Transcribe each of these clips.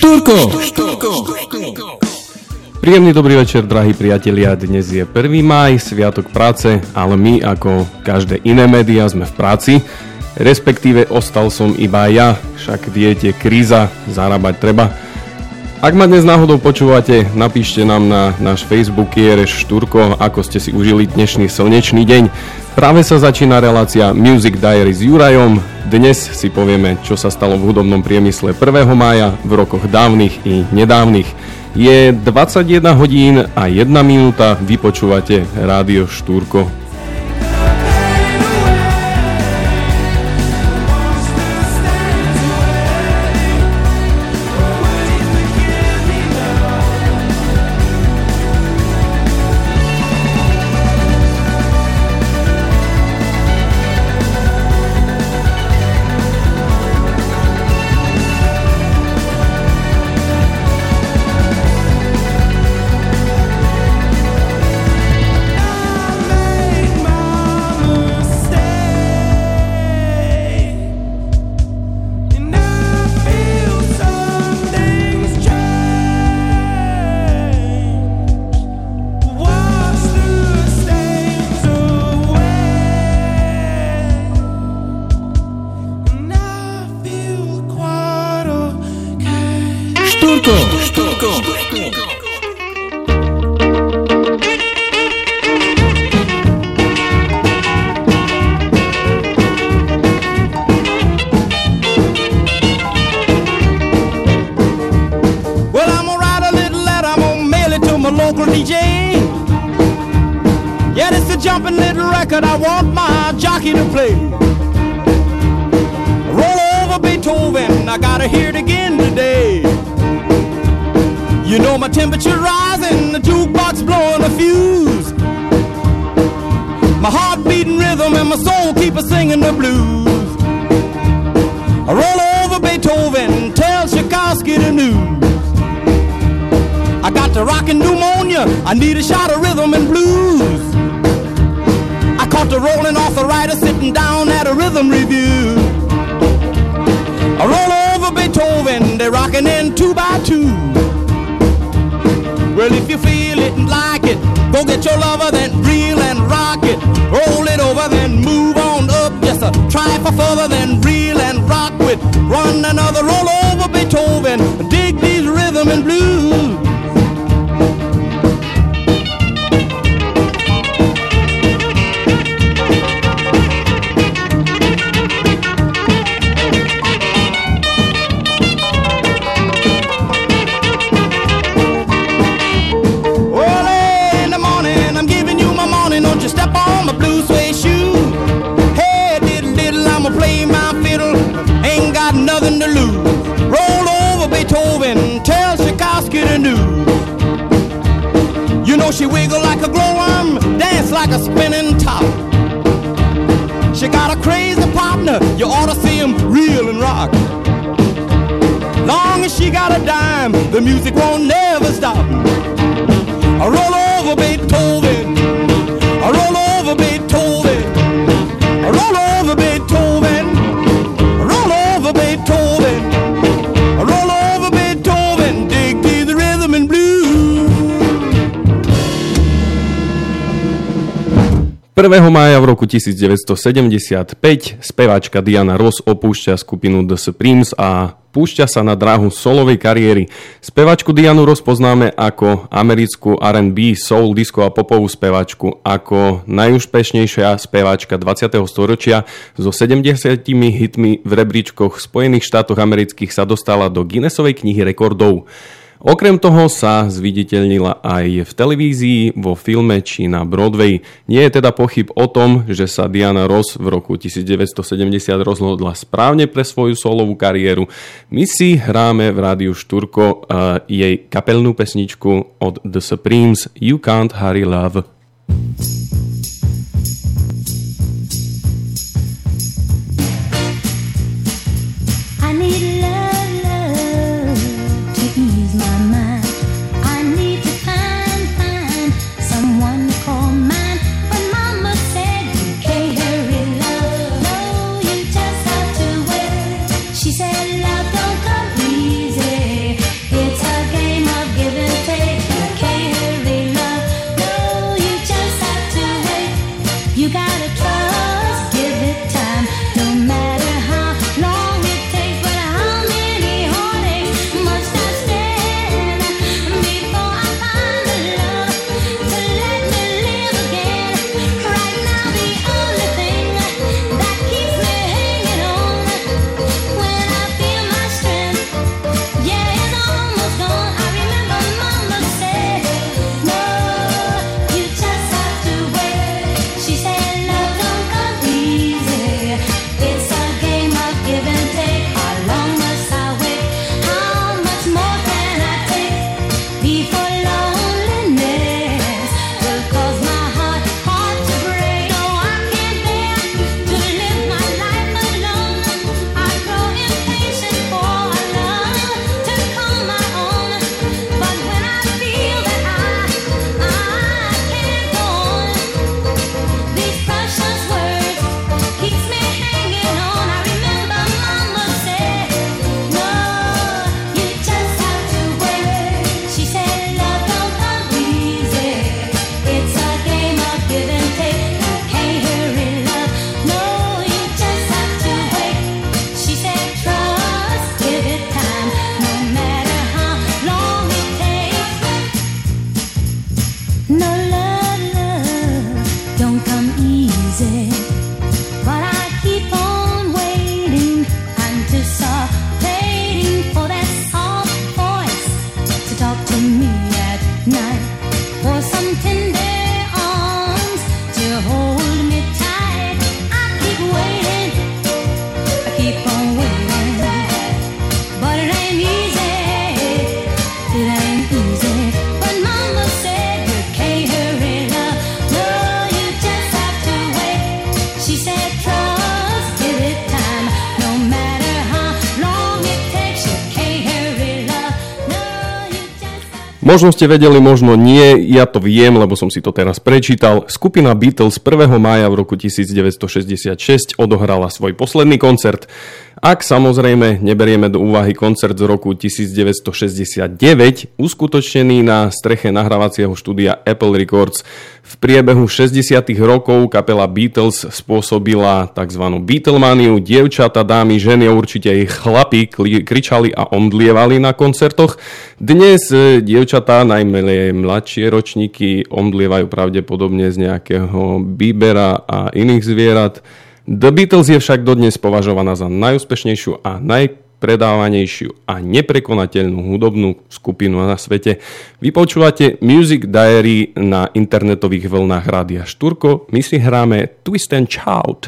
Štúrko. Príjemný dobrý večer, drahí priatelia. Dnes je 1. máj, sviatok práce, ale my ako každé iné médiá sme v práci. Respektíve ostal som iba ja, však viete, kríza, zarábať treba. Ak ma dnes náhodou počúvate, napíšte nám na náš Facebook Jereš Štúrko, ako ste si užili dnešný slnečný deň. Práve sa začína relácia Music Diary s Jurajom. Dnes si povieme, čo sa stalo v hudobnom priemysle 1. mája v rokoch dávnych i nedávnych. Je 21 hodín a 1 minúta, vy počúvate Rádio Štúrko. I need a shot of rhythm and blues. I caught the rolling arthritis sitting down at a rhythm review. I roll over Beethoven, they're rocking in 2 by 2. Well, if you feel it and like it, go get your lover, then reel and rock it. Roll it over, then move on up. Just a try for further, then reel and rock with one another. Roll over Beethoven, dig these rhythm and blues. Nothing to lose. Roll over Beethoven, tell Tchaikovsky to do. You know she wiggle like a glowworm, dance like a spinning top. She got a crazy partner, you ought to see him reel and rock. Long as she got a dime, the music won't never stop. I roll over Beethoven, I roll over Beethoven, I roll over Beethoven. Beethoven, roll over Beethoven, dig through the rhythm and blues. 1. mája v roku 1975 speváčka Diana Ross opúšťa skupinu The Supremes a púšťa sa na dráhu solovej kariéry. Speváčku Dianu Ross poznáme ako americkú R&B, soul, disco a popovú speváčku, ako najúspešnejšia speváčka 20. storočia. So 70 hitmi v rebríčkoch Spojených štátoch amerických sa dostala do Guinnessovej knihy rekordov. Okrem toho sa zviditeľnila aj v televízii, vo filme či na Broadway. Nie je teda pochyb o tom, že sa Diana Ross v roku 1970 rozhodla správne pre svoju solovú kariéru. My si hráme v Rádiu Štúrko jej kapelnú pesničku od The Supremes You Can't Hurry Love. She said, love don't come easy. Možno ste vedeli, možno nie, ja to viem, lebo som si to teraz prečítal. Skupina Beatles 1. mája v roku 1966 odohrala svoj posledný koncert. Ak samozrejme neberieme do úvahy koncert z roku 1969, uskutočnený na streche nahrávacieho štúdia Apple Records. V priebehu 60. rokov kapela Beatles spôsobila tzv. Beatlemaniu. Dievčata, dámy, ženy, určite aj chlapi kričali a omdlievali na koncertoch. Dnes dievčatá, najmä mladšie ročníky, omdlievajú pravdepodobne z nejakého bíbera a iných zvierat. The Beatles je však dodnes považovaná za najúspešnejšiu a najpredávanejšiu a neprekonateľnú hudobnú skupinu na svete. Vy počúvate Music Diary na internetových vlnách Rádia Štúrko. My si hráme Twist and Shout.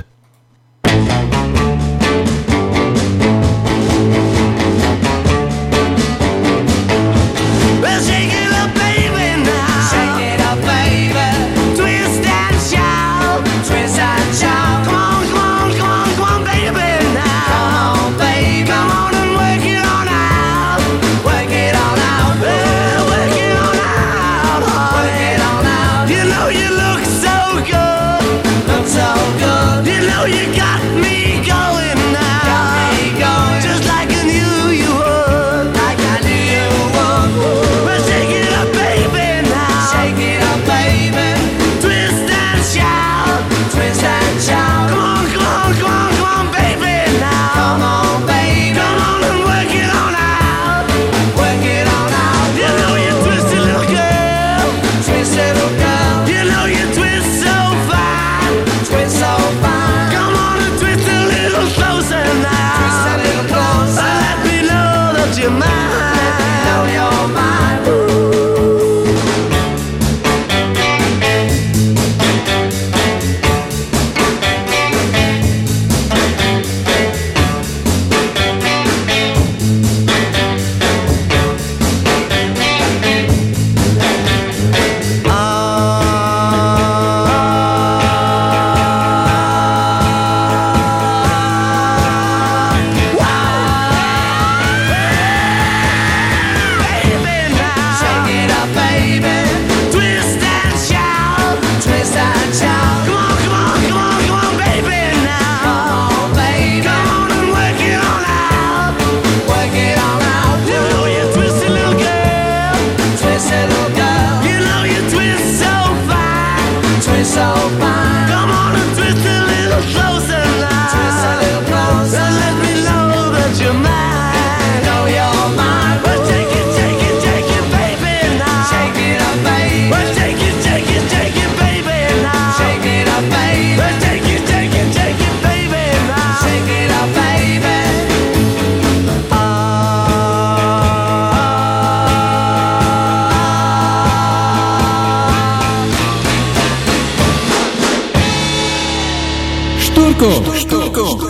Štúrko.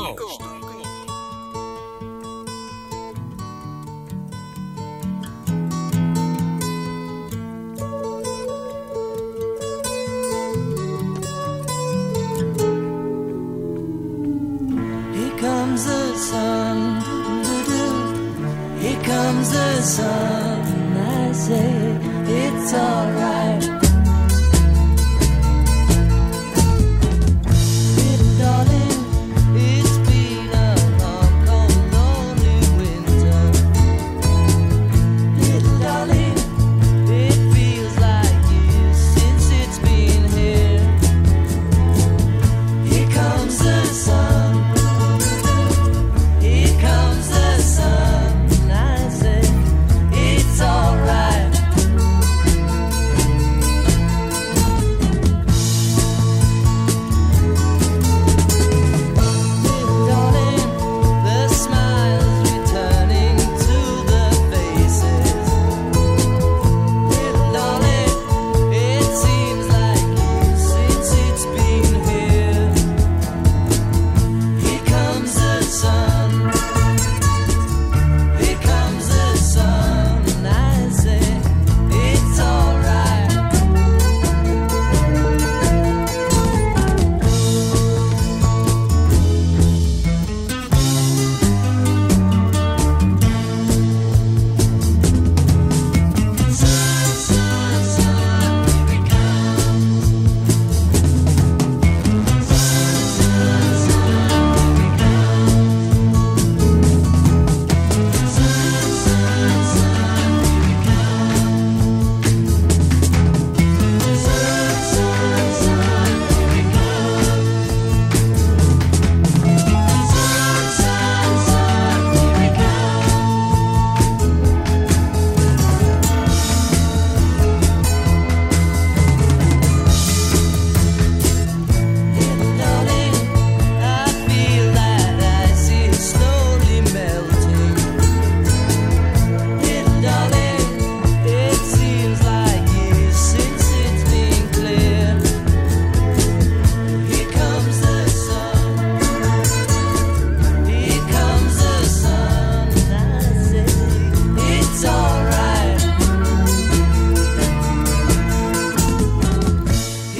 Here comes the sun, here comes the sun. I say it's alright.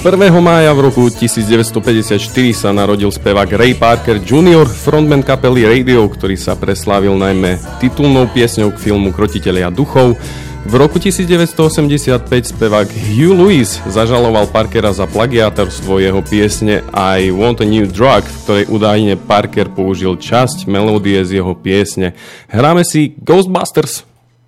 1. mája v roku 1954 sa narodil spevák Ray Parker Jr., frontman kapely Radio, ktorý sa preslávil najmä titulnou piesňou k filmu Krotitelia duchov. V roku 1985 spevák Hugh Lewis zažaloval Parkera za plagiátorstvo jeho piesne I Want a New Drug, v ktorej údajne Parker použil časť melódie z jeho piesne. Hráme si Ghostbusters.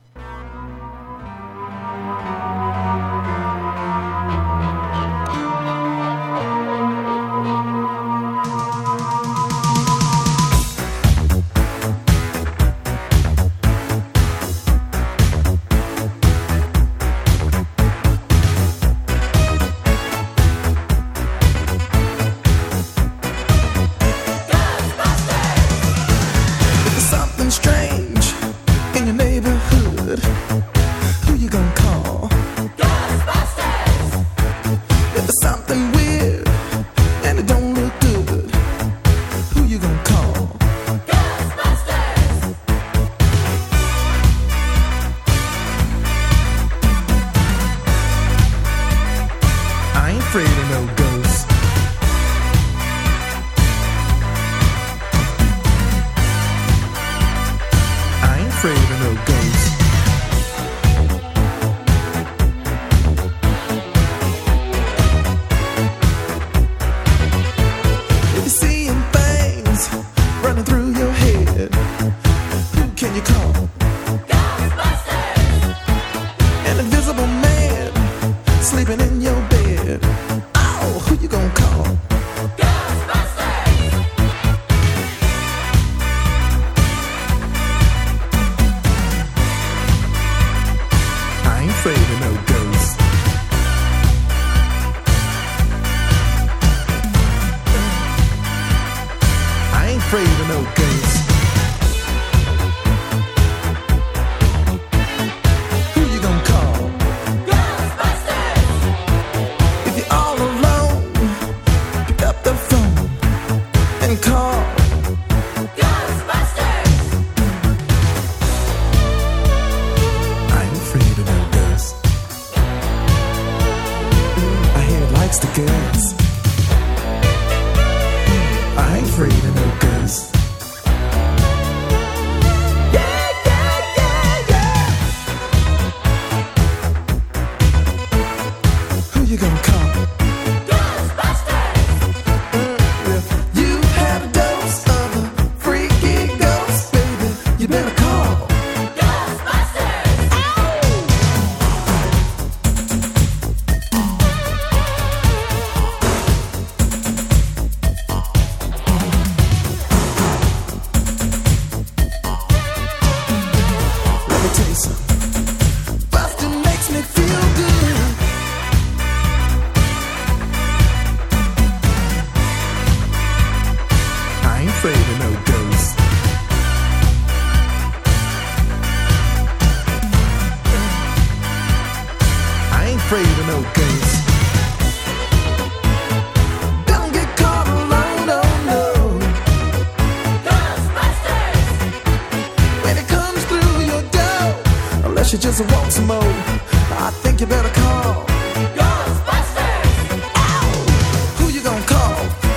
You just want some more, I think you better call Ghostbusters. Ow! Who you gonna call?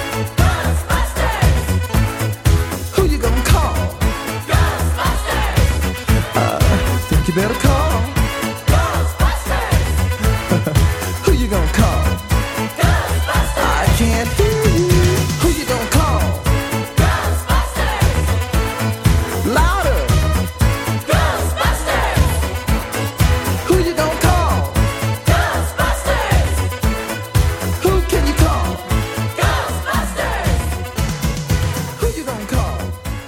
Ghostbusters. Who you gonna call? Ghostbusters. Think you better call Ghostbusters. Who you gonna call? Ghostbusters. I can't hear you. Who you gonna call? Ghostbusters. Louder. Ghostbusters. Who you gonna call? Ghostbusters. Who can you call? Ghostbusters. Who you gonna call?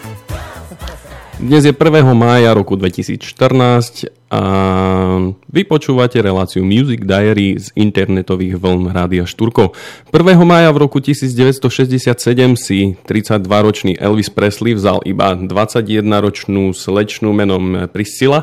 Dnes je 1. mája roku 2014 a vy počúvate reláciu Music Diary z internetových vln Rádia Štúrko. 1. mája v roku 1967 si 32-ročný Elvis Presley vzal iba 21-ročnú slečnú menom Priscilla,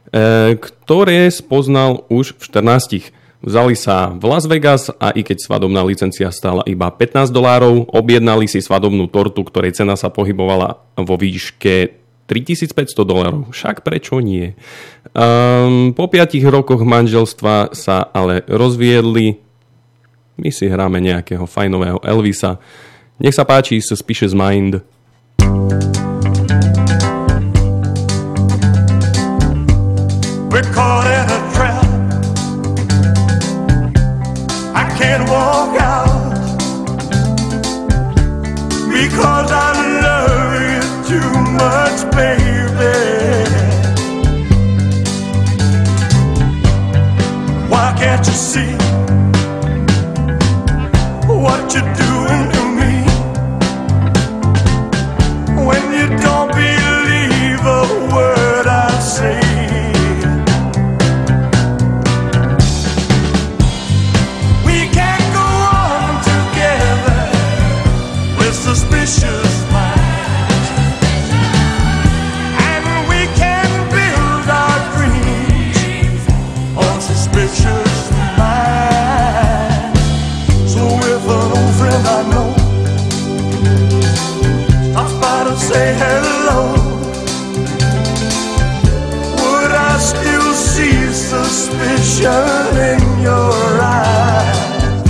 ktoré spoznal už v 14. Vzali sa v Las Vegas a i keď svadobná licencia stála iba $15, objednali si svadobnú tortu, ktorej cena sa pohybovala vo výške $3,500. Však prečo nie? Po 5 rokoch manželstva sa ale rozviedli my si hráme nejakého fajnového Elvisa. Nech sa páči, Suspicious Mind. We're caught in a trap. I can't walk out because I love you too much, baby. Why can't you see what you're doing to me when you don't believe a word I say? Suspicious minds, and we can build our dreams on suspicious minds. So if an old friend I know stops by to say hello, would I still see suspicion in your eyes?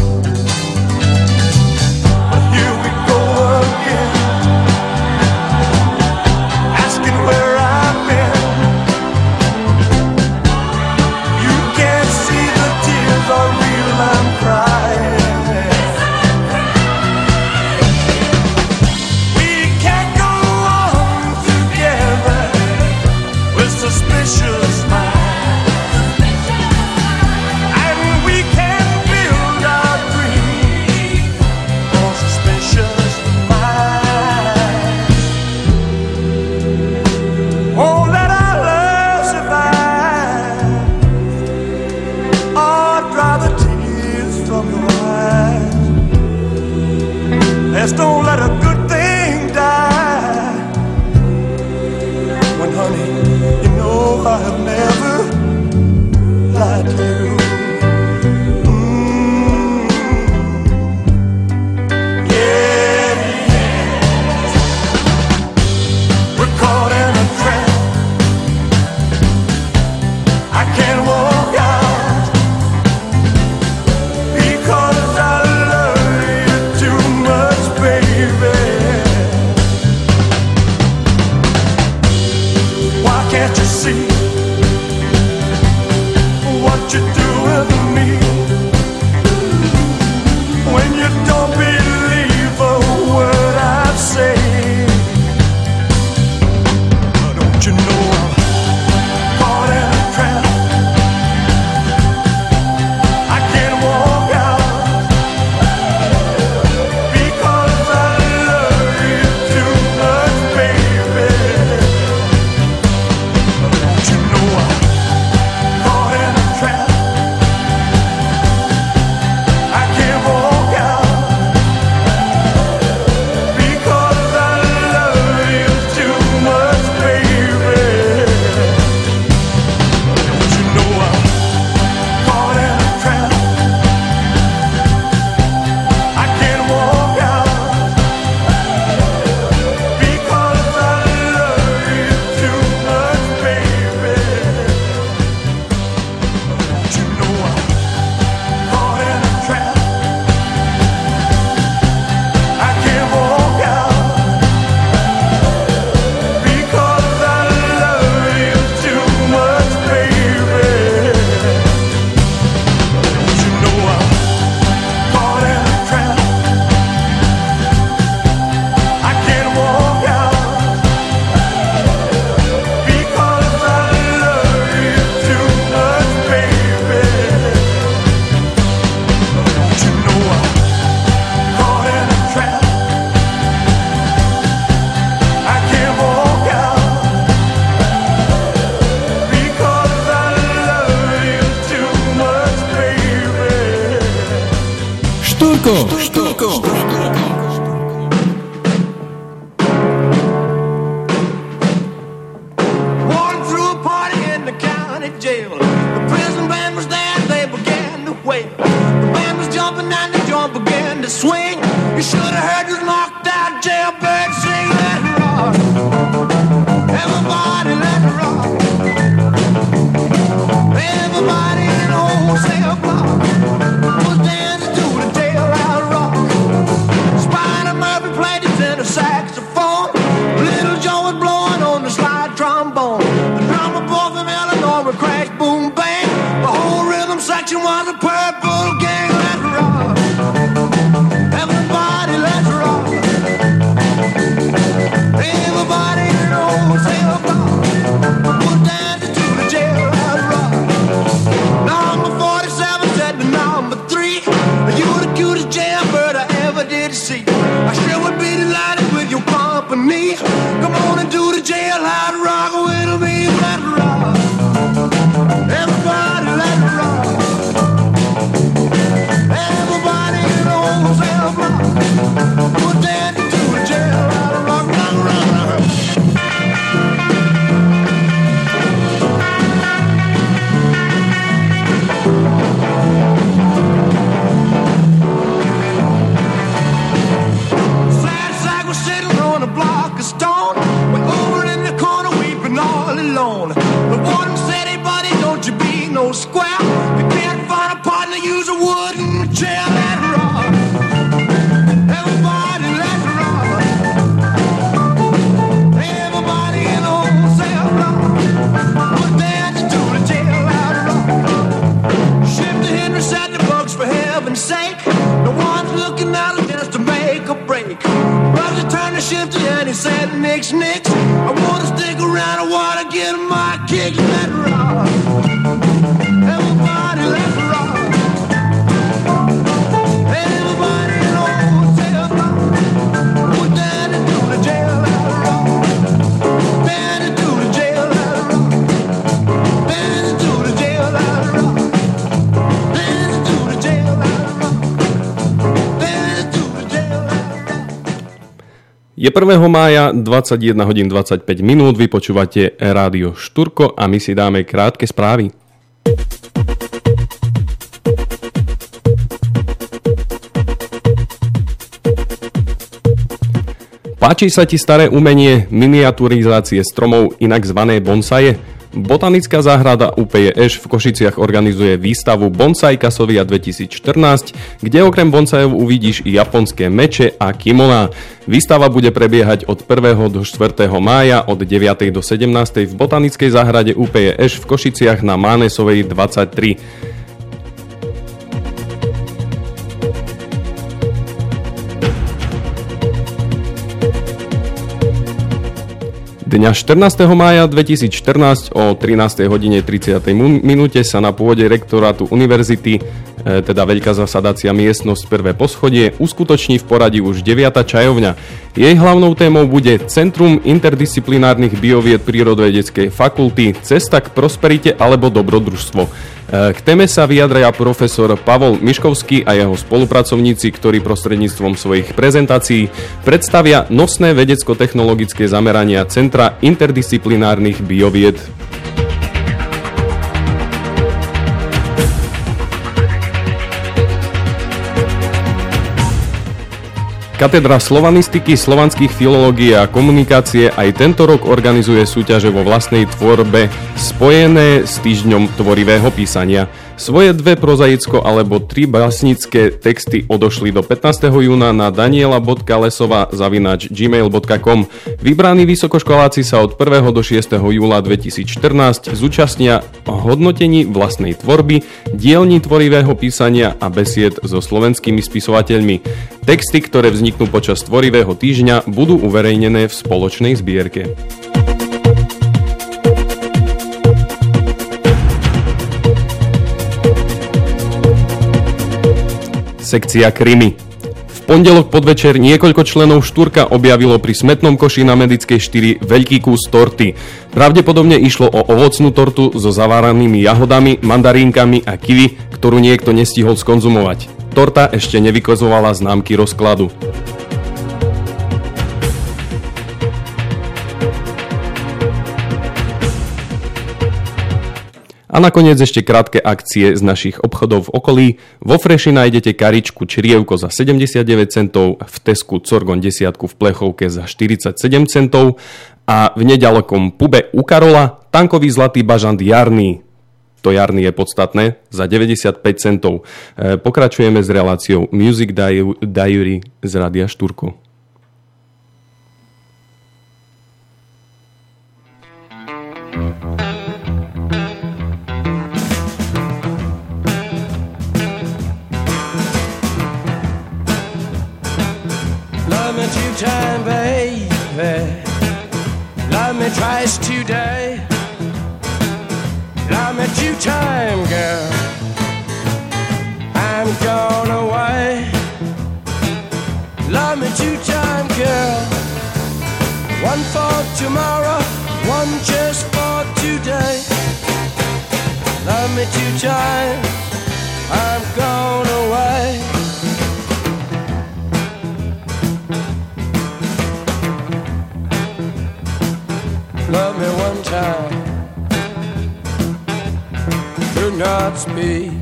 Let's don't let a good thing die. When, honey, you know I have never lied to you. Yeah, yeah. We're caught in a trap. I can't walk out because I love you too much, baby. Why can't you see what you're doing to me when you don't believe a word I say? Don't you know I'm caught in a trap? I can't walk out because I love you too much, baby. Don't you know I'm caught in a trap? I can't walk out because I love you too much, baby. Don't you know I'm caught in a trap? I can't walk out because I love you too much, baby. Don't you know I'm caught in a trap? I can't walk out because I love you too much, baby. Don't you know I'm caught in a trap? I can't walk out because I love you too much, baby. Don't you know I'm caught in a trap? I can't walk out because I love you too much, baby. Štúrko. Walking through a party in the county jail. The prison band was there, they began to wail. The band was jumping and the drum began to swing. You should have heard this knocked out jailbird sing. Let it rock, everybody let it rock. Everybody in the whole cell block was dancing to the alone. The one said, hey buddy, don't you be no square. You can't find a partner, use a wooden chair. Let's rock. Everybody, let's rock. Everybody in the whole cell block. Put that to the jail, let's rock. Ship to Henry said the bugs for heaven's sake. No one's looking out just to make a break. Roger turned the shift and he said, Nix, Nix, I wanna stick around, I wanna get my kick. Let's rock. Everybody, let's rock. Everybody in the whole cell block. Put that into the jail, let's rock. That into the jail, let's rock. That into the jail, let's rock. That into the jail, let's rock. That into the jail, let's rock. Je 1. mája, 21 hodín 25 minút, vy počúvate Rádio Šturko a my si dáme krátke správy. Páči sa ti staré umenie miniaturizácie stromov, inak zvané bonsaje? Botanická záhrada UPJŠ v Košiciach organizuje výstavu Bonsai Kasovia 2014, kde okrem bonsajov uvidíš i japonské meče a kimoná. Výstava bude prebiehať od 1. do 4. mája od 9. do 17. v Botanickej záhrade UPJŠ v Košiciach na Mánesovej 23. Dňa 14. mája 2014 o 13. hodine 30. minúte sa na pôde rektorátu univerzity, teda veľká zasadacia miestnosť prvé poschodie, uskutoční v poradí už 9. čajovňa. Jej hlavnou témou bude Centrum interdisciplinárnych biovied prírodovedeckej fakulty, cesta k prosperite alebo dobrodružstvo. K téme sa vyjadria profesor Pavol Miškovský a jeho spolupracovníci, ktorí prostredníctvom svojich prezentácií predstavia nosné vedecko-technologické zamerania Centra interdisciplinárnych biovied. Katedra slovanistiky, slovanských filológií a komunikácie aj tento rok organizuje súťaže vo vlastnej tvorbe spojené s týždňom tvorivého písania. Svoje 2 prozaicko alebo 3 básnické texty odošli do 15. júna na daniela.lesova@gmail.com. Vybraní vysokoškoláci sa od 1. do 6. júla 2014 zúčastnia hodnotení vlastnej tvorby, dielní tvorivého písania a besied so slovenskými spisovateľmi. Texty, ktoré vzniknú počas tvorivého týždňa, budú uverejnené v spoločnej zbierke. Sekcia Krymy. V pondelok podvečer niekoľko členov Štúrka objavilo pri Smetnom koši na Medickej 4 veľký kus torty. Pravdepodobne išlo o ovocnú tortu so zaváranými jahodami, mandarínkami a kiwi, ktorú niekto nestihol skonzumovať. Torta ešte nevykazovala známky rozkladu. A nakoniec ešte krátke akcie z našich obchodov v okolí. Vo Freši nájdete karičku črievko za 79 centov, v Tesku Corgon 10 v plechovke za 47 centov a v nedalekom pube u Karola tankový zlatý bažant jarný. To jarný je podstatné, za 95 centov. Pokračujeme s reláciou Music Diary z Rádia Šturko. Love me 2 times, baby. Love me twice today. Love me 2 times, girl. I'm gone away. Love me 2 times, girl. 1 for tomorrow, 1 just for today. Love me 2 times. I'm gone away. Love me 1 time. Do not speak.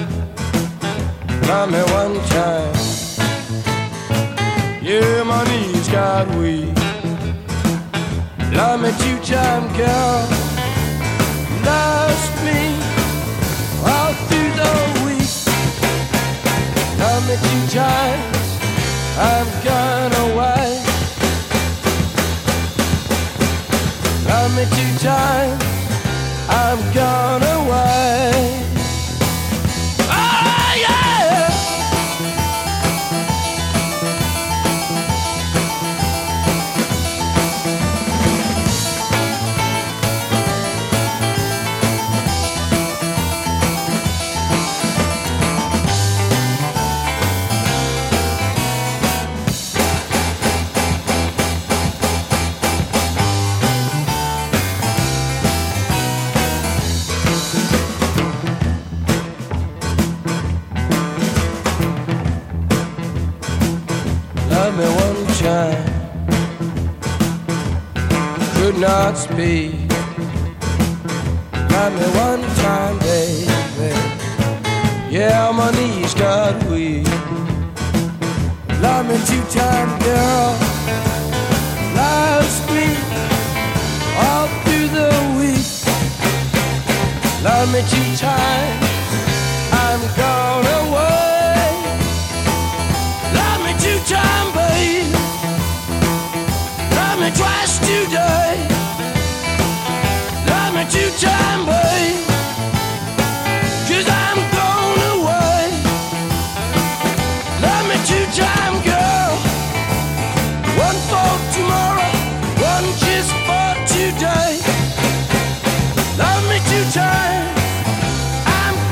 Love me 1 time. Yeah, my knees got weak. Love me 2 times, girl. times I'm gone away. Oh yeah. Love me one time, could not speak. Love me one time, baby. Yeah, my knees got weak. Love me two times, girl. Last week, all through the week. Love me two times, I'm gone away. Love me two times, babe. Love me twice today. Love me two times, babe. 'Cause I'm gone away. Love me two times, girl. One for tomorrow, one just for today. Love me two times, I'm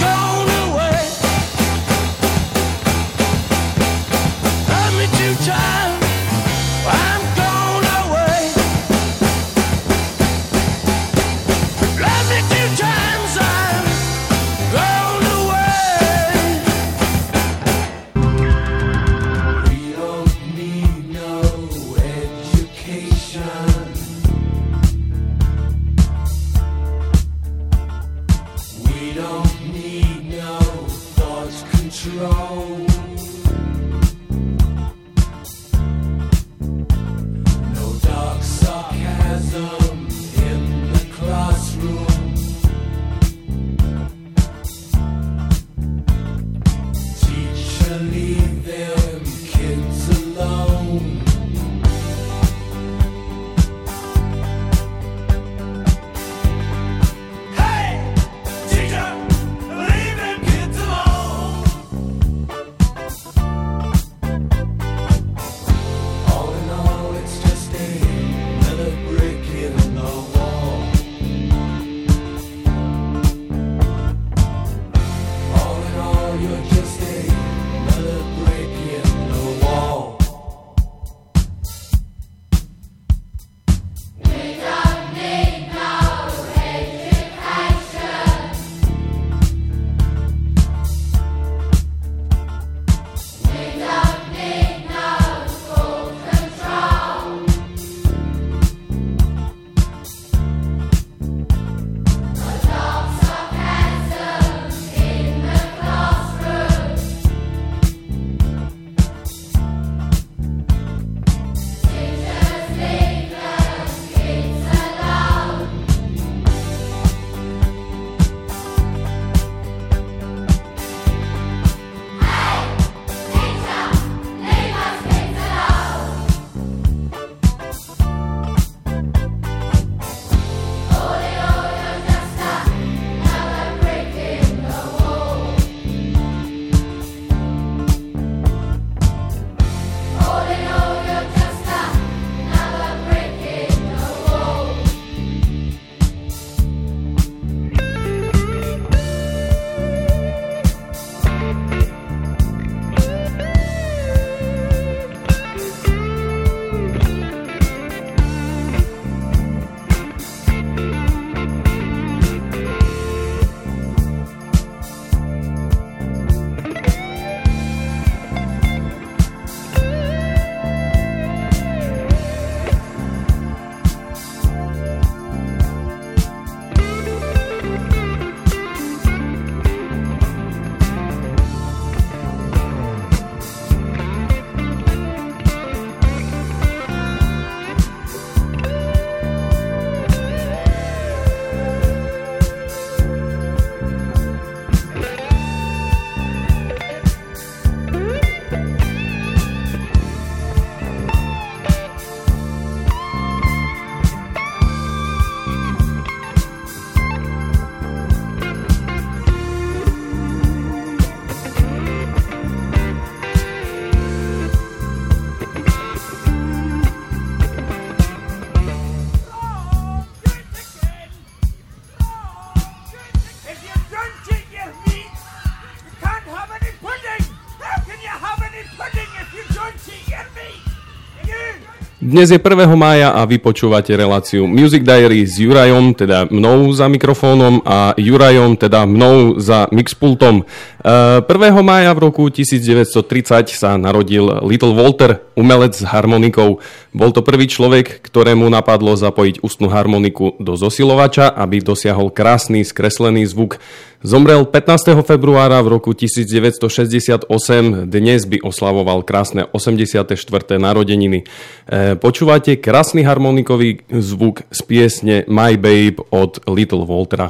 Dnes je 1. mája a vy počúvate reláciu Music Diary s Jurajom, teda mnou za mikrofónom a Jurajom, teda mnou za mixpultom. 1. mája v roku 1930 sa narodil Little Walter, umelec s harmonikou. Bol to prvý človek, ktorému napadlo zapojiť ústnu harmoniku do zosilovača, aby dosiahol krásny skreslený zvuk. Zomrel 15. februára v roku 1968, dnes by oslavoval krásne 84. narodeniny. Počúvate krásny harmonikový zvuk z piesne My Babe od Little Waltera.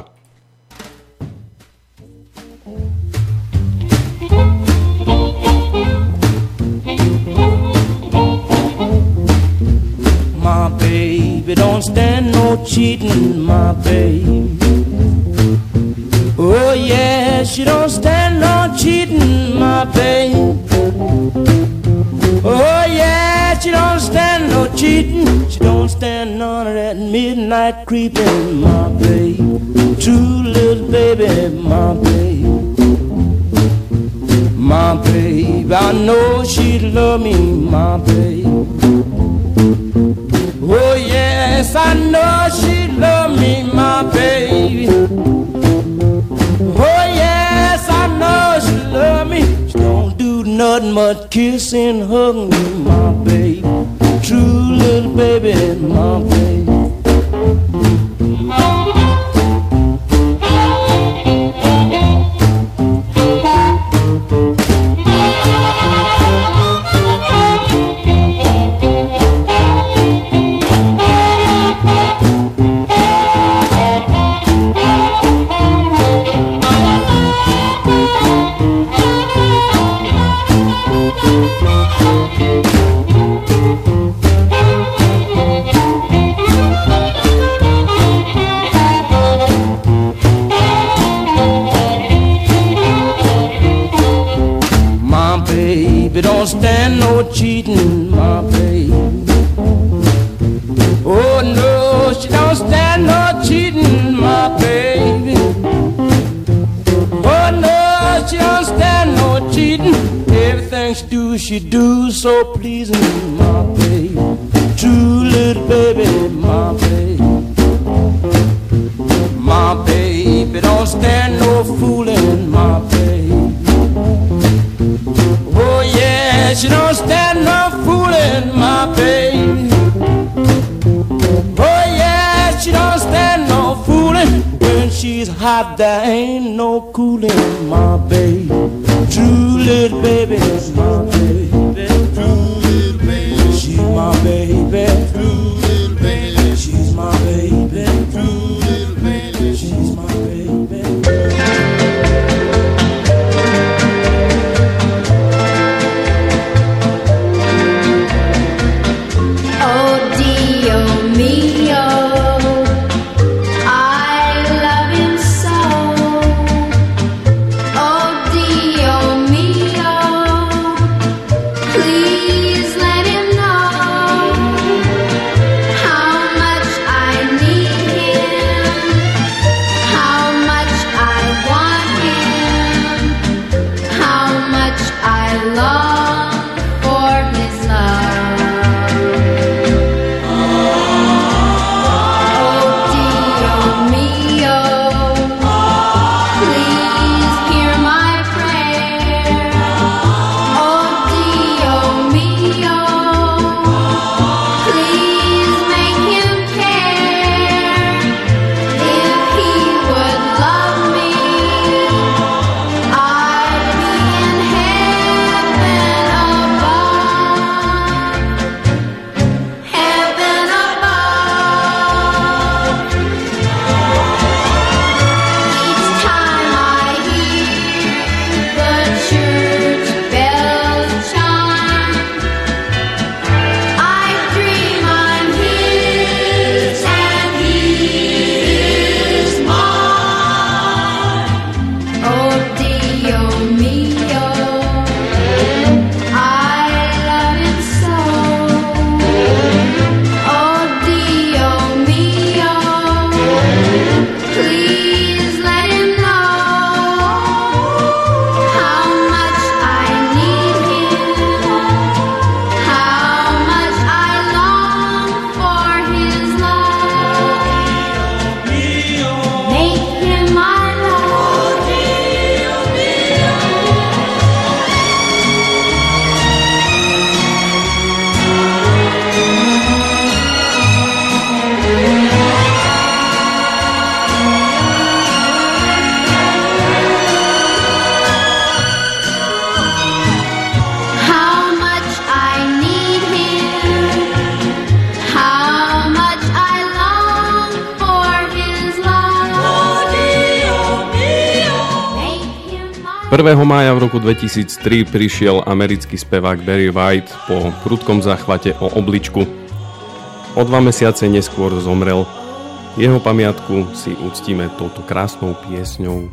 My baby don't stand no cheating, my baby. Oh yeah, she don't stand no cheating, my baby. Oh yeah, she don't stand no cheating. She don't stand none of that midnight creeping, my baby. True little baby, my baby. My baby, I know she'd love me, my baby. Oh yes, I know she'd love me, my baby. Oh yes, I know she love me. She don't do nothing but kiss and hug me, my baby. True little baby, my baby. Don't stand no cheating, my baby. Oh no, she don't stand no cheating, my baby. Oh no, she don't stand no cheating. Everything she do so pleasing, my baby. True little baby, my baby. My baby don't stand no fooling, my baby. Oh yeah, she don't stand no fooling, my baby. Oh yeah, she don't stand no fooling. When she's hot, there ain't no cooling, my baby. True little baby, my baby. True little baby, she's my baby. True little baby, she's my baby. True little baby, she's my baby. 1. mája v roku 2003 prišiel americký spevák Barry White po prudkom záchvate o obličku. O 2 mesiace neskôr zomrel. Jeho pamiatku si uctíme touto krásnou piesňou.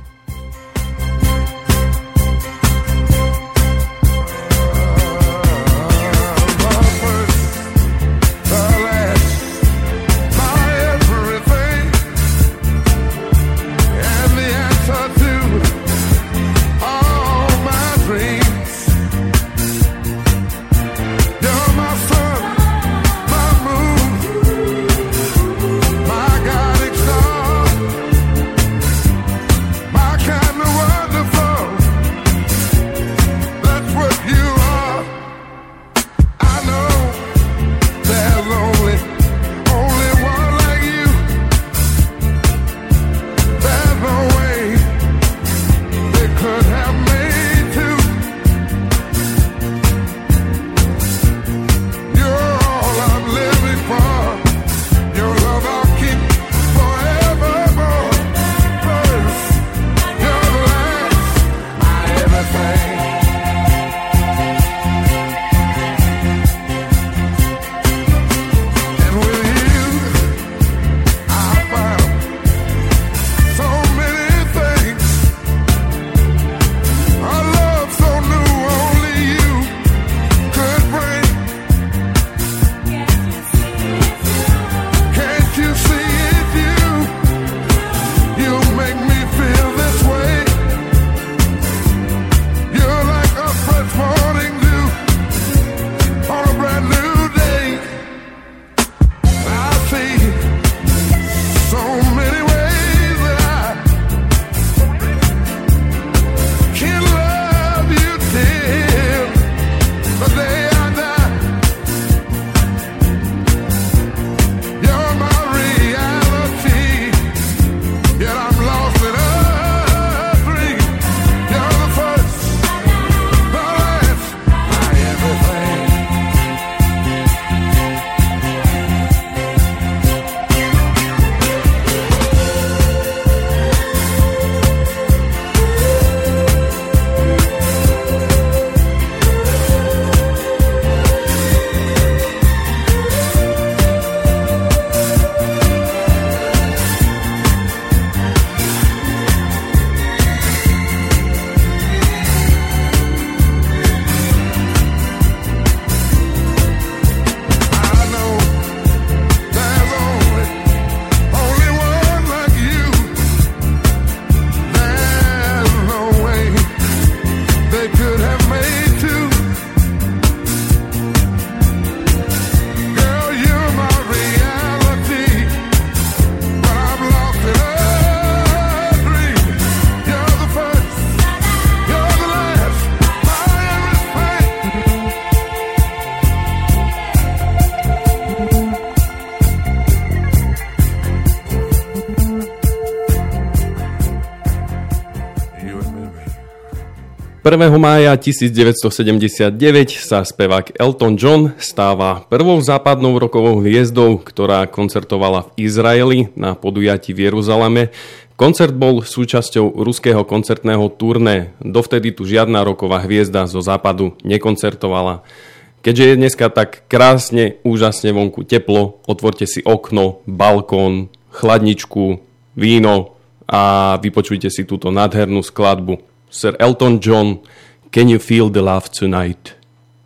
mája 1979 sa spevák Elton John stáva prvou západnou rockovou hviezdou, ktorá koncertovala v Izraeli na podujatí v Jeruzaleme. Koncert bol súčasťou ruského koncertného turné. Dovtedy tu žiadna rocková hviezda zo západu nekoncertovala. Keďže je dneska tak krásne, úžasne vonku teplo, otvorte si okno, balkón, chladničku, víno a vypočujte si túto nádhernú skladbu. Sir Elton John, Can You Feel the Love Tonight?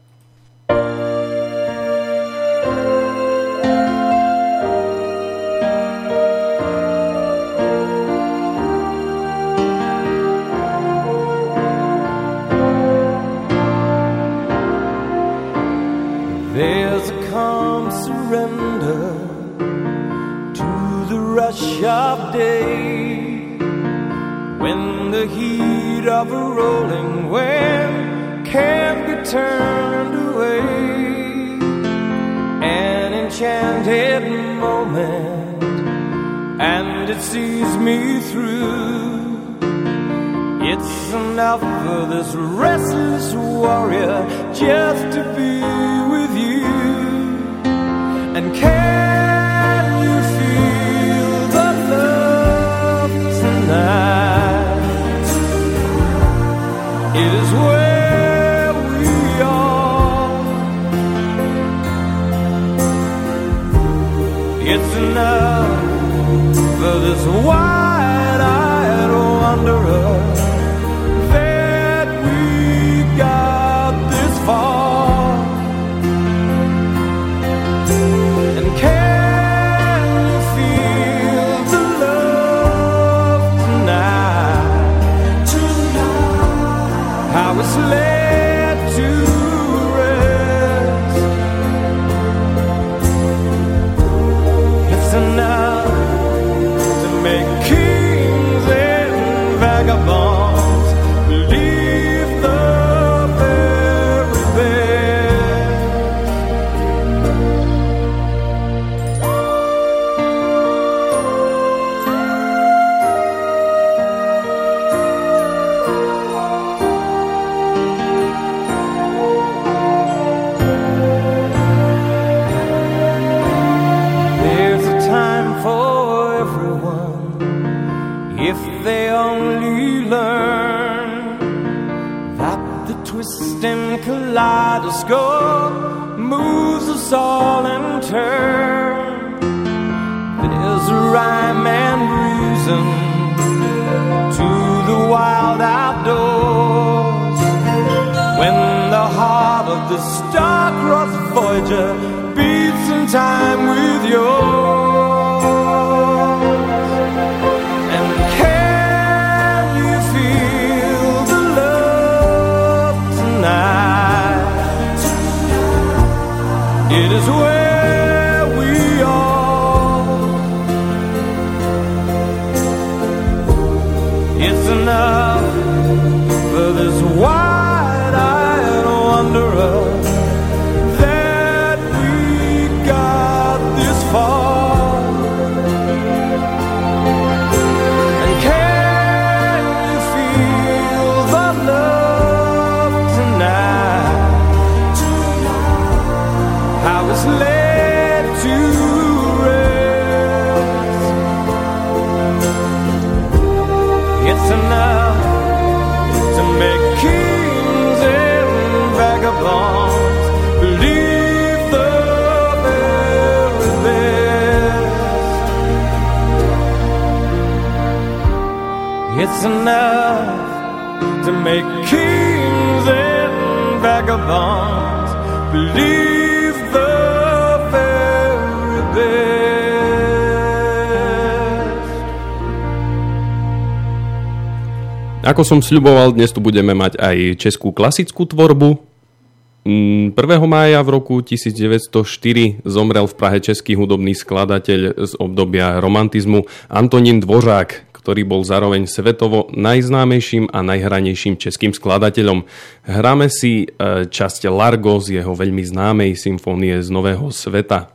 There's a calm surrender to the rush of day, when the heat of a rolling wind can't be turned away. An enchanted moment, and it sees me through. It's enough for this restless warrior just to be with you. And can you feel the love tonight? If they only learn that the twisting kaleidoscope moves us all in turn, there's a rhyme and reason to the wild outdoors. When the heart of the star-crossed Voyager beats in time with yours. It is where we are. It's enough for this wide-eyed wanderer that we got this far. And can you feel the love tonight? I was led to rest. It's enough to make kings and vagabonds believe the very best. It's enough to make kings and vagabonds believe Ako som sľuboval, dnes tu budeme mať aj českú klasickú tvorbu. 1. mája v roku 1904 zomrel v Prahe český hudobný skladateľ z obdobia romantizmu Antonín Dvořák, ktorý bol zároveň svetovo najznámejším a najhranejším českým skladateľom. Hráme si časť Largo z jeho veľmi známej symfónie z Nového sveta.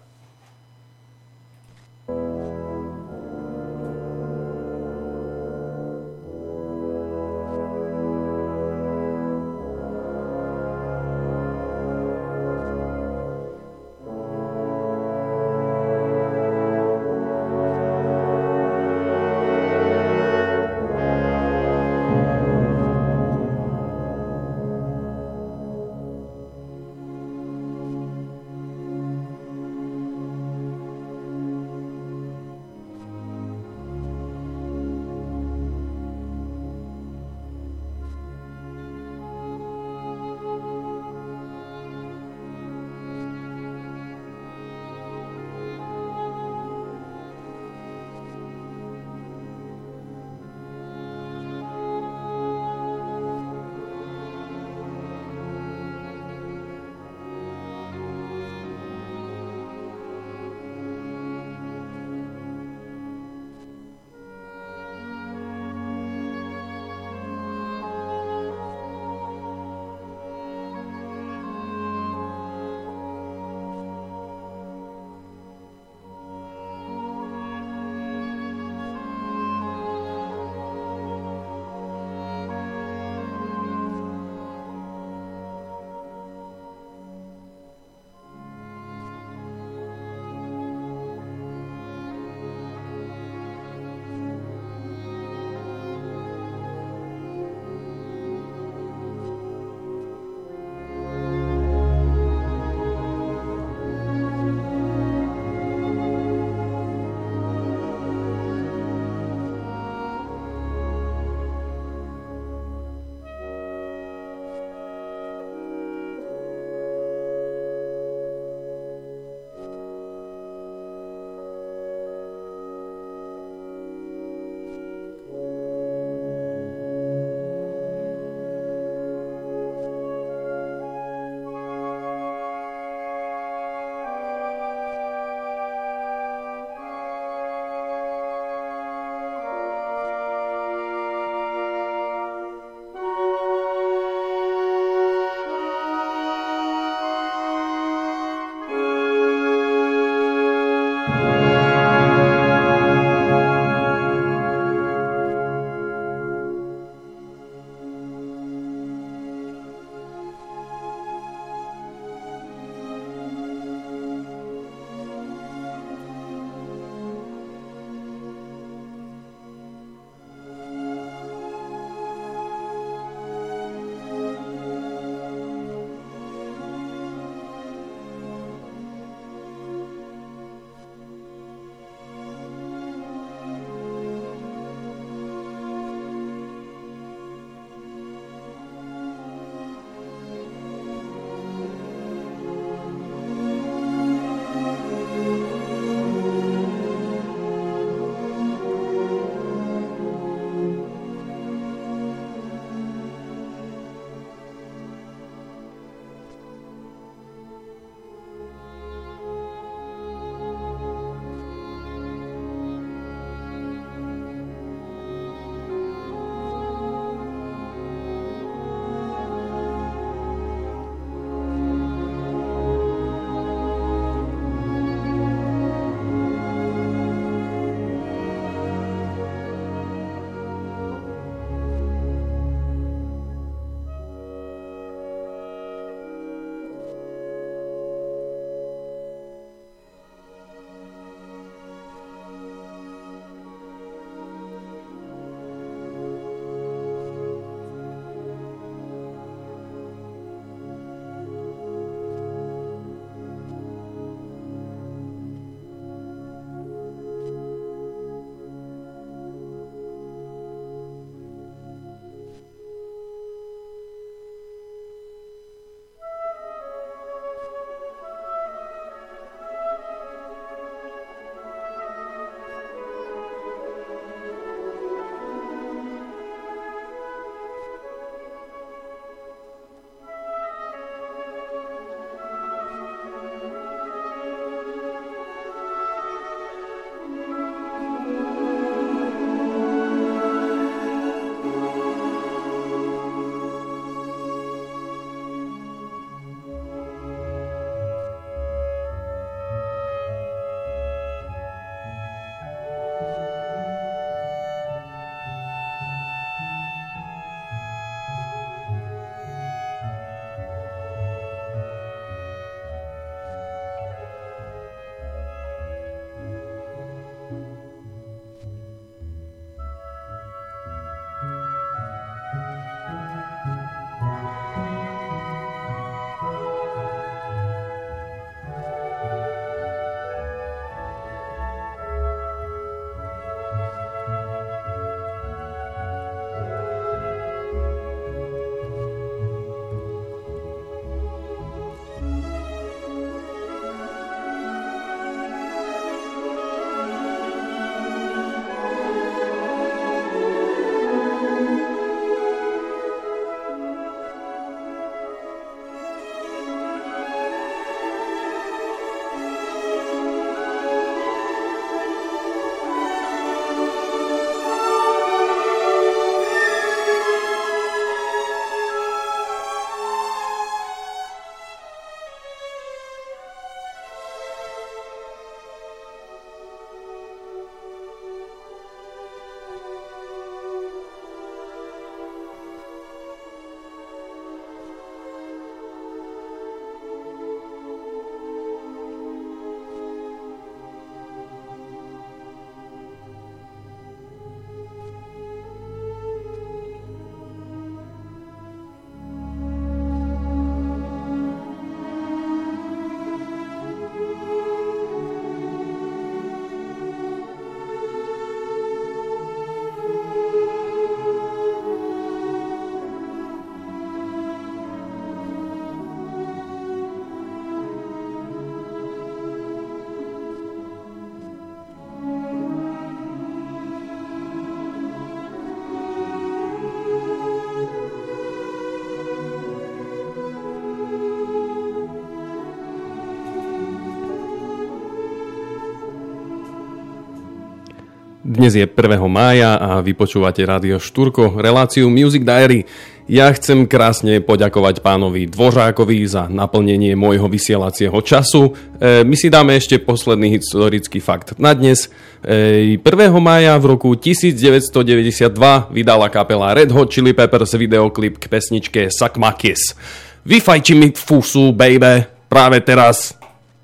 Dnes je 1. mája a vy počúvate Rádio Štúrko, reláciu Music Diary. Ja chcem krásne poďakovať pánovi Dvořákovi za naplnenie môjho vysielacieho času. My si dáme ešte posledný historický fakt na dnes. 1. mája v roku 1992 vydala kapela Red Hot Chili Peppers videoklip k pesničke Suck My Kiss. Vyfajči mi fusu, baby, práve teraz.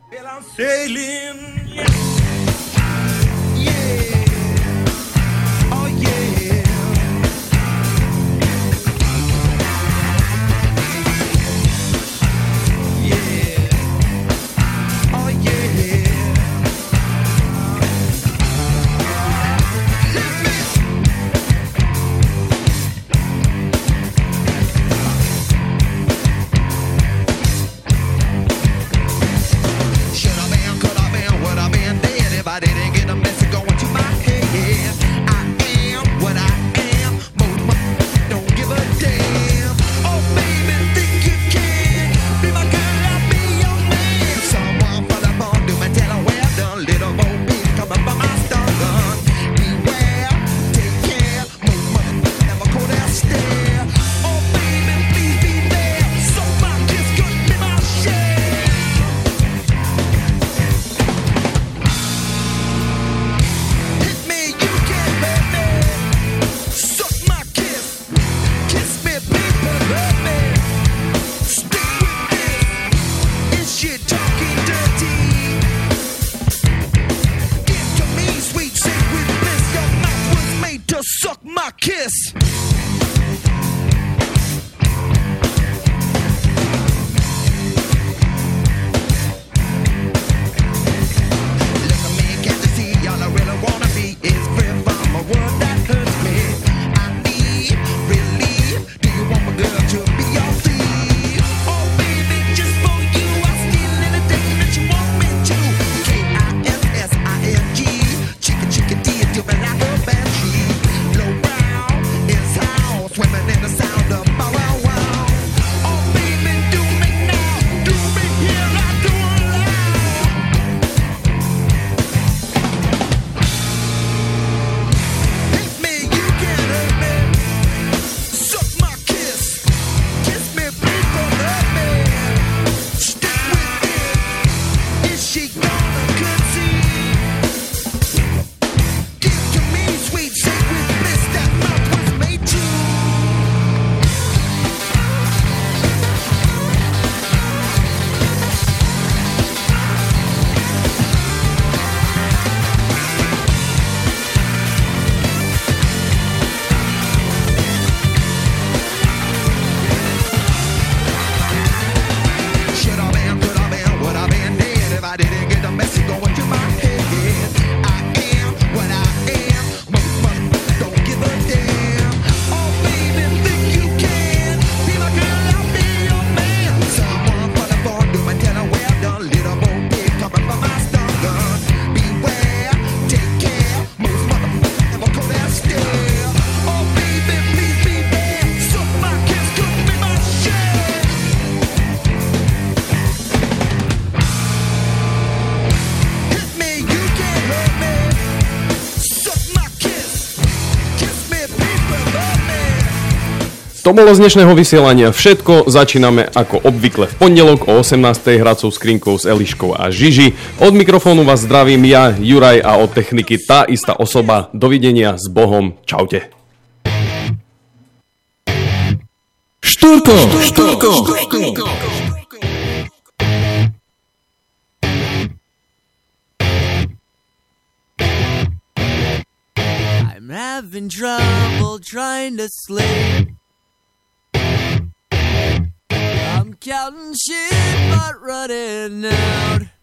To bolo z dnešného vysielania všetko. Začíname ako obvykle v pondelok o 18. hracou skrinkou s Eliškou a Žiži. Od mikrofónu vás zdravím ja, Juraj, a od techniky tá istá osoba. Dovidenia, s Bohom, čaute. Štúrko. I'm having trouble trying to sleep. I'm counting sheep but running out.